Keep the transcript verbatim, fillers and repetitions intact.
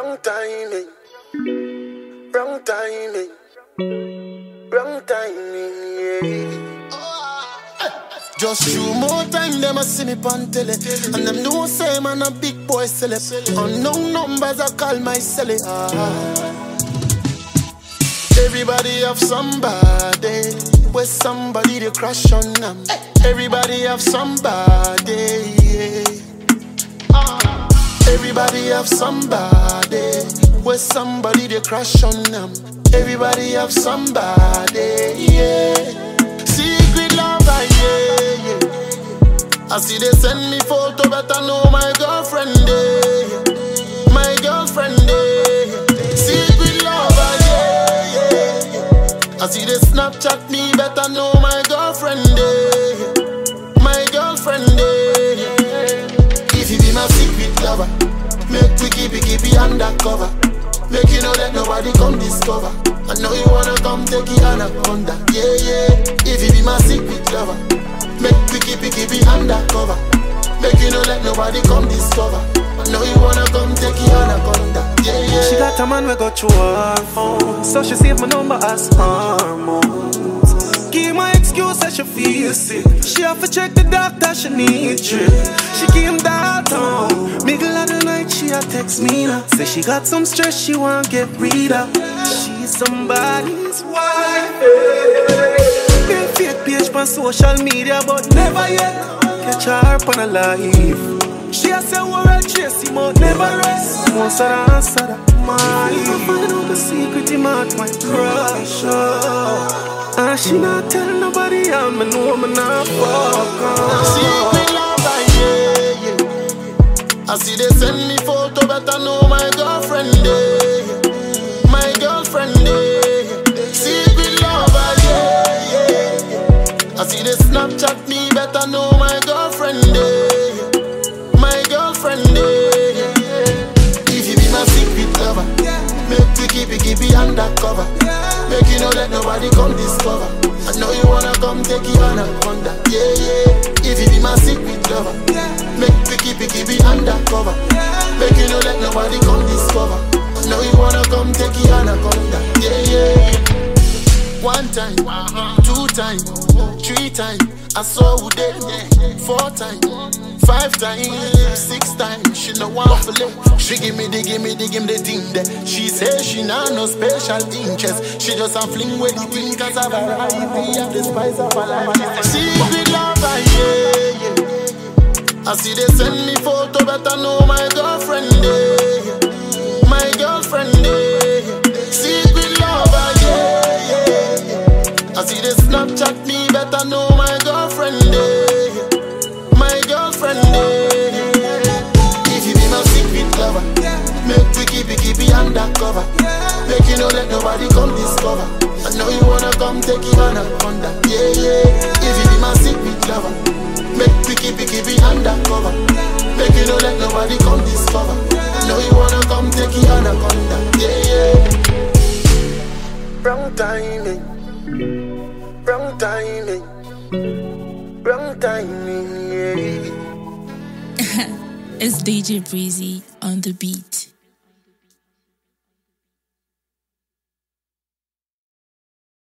Wrong timing, wrong timing, wrong timing, yeah. Just few more time, them a see me pan tele, and them know say man a big boy celeb. Unknown numbers I call my celeb. Ah. Everybody have somebody, where somebody they crush on them. Everybody have somebody, yeah. Everybody have somebody, where somebody they crush on them. Everybody have somebody, yeah. Secret lover, yeah, yeah. I see they send me photo, but I know my girlfriend, yeah. My girlfriend, yeah. Secret lover, yeah, yeah, yeah. I see they Snapchat me, but I know my girlfriend, yeah. My girlfriend, yeah. If you be my secret lover, make we keep it, keep it undercover. Make you know that nobody come discover. I know you wanna come take it anaconda, yeah, yeah. If you be my secret lover, make we keep it, keep it undercover. Make you know that nobody come discover. I know you wanna come take it anaconda, yeah, yeah. She got a man we go through her phone, so she save my number as hormones. Give my excuse that she feel sick. She have to check the doctor, she need drip. She came downtown, middle of the night, she a text me now. Say she got some stress, she want get rid of. She's somebody's wife. Been fake page on social media, but never yet catch her up on a live. She a say we're chase him out, never rest. Most of the answer that mine. If I find out the secret, he might my crush. Oh. And she not tell nobody I'm a know I'm not fuck on. Secret lover, yeah, yeah. I see they send me photo, but I know my girlfriend, yeah. My girlfriend, yeah. Secret lover, yeah, yeah, yeah. I see they Snapchat me, but I know my girlfriend, yeah. My girlfriend, yeah. If you be my secret lover, make we keep it, keep it undercover. Make you know that nobody come discover. I know you wanna come take it anaconda, yeah, yeah. If you be my secret lover, make we keep it, keep it undercover. Make you know that nobody come discover. I know you wanna come take it anaconda, yeah, yeah. One time, two times, three times, I saw who dead, four times, five times, six times. She no want for live. She give me the, give me the, give me the thing that she say she not no special interest. She just a fling with the thing cause of variety of the spice of her life. Secret lover, yeah, yeah. I see they send me photo, but I know my girlfriend, yeah. My girlfriend, yeah. Secret lover, yeah, yeah, yeah. I see they Snapchat me, but I know my girlfriend, yeah. My girlfriend, yeah. If you be my secret lover, make we keep it, keep it undercover. Make you know that nobody come discover. I know you wanna come take it anaconda, yeah, yeah. If you be my secret lover, make we keep it, keep it undercover. Make you know that nobody come discover. I know you wanna come take it anaconda, yeah, yeah. Wrong timing, wrong timing, wrong timing, yeah. It's D J Breezy on the beat.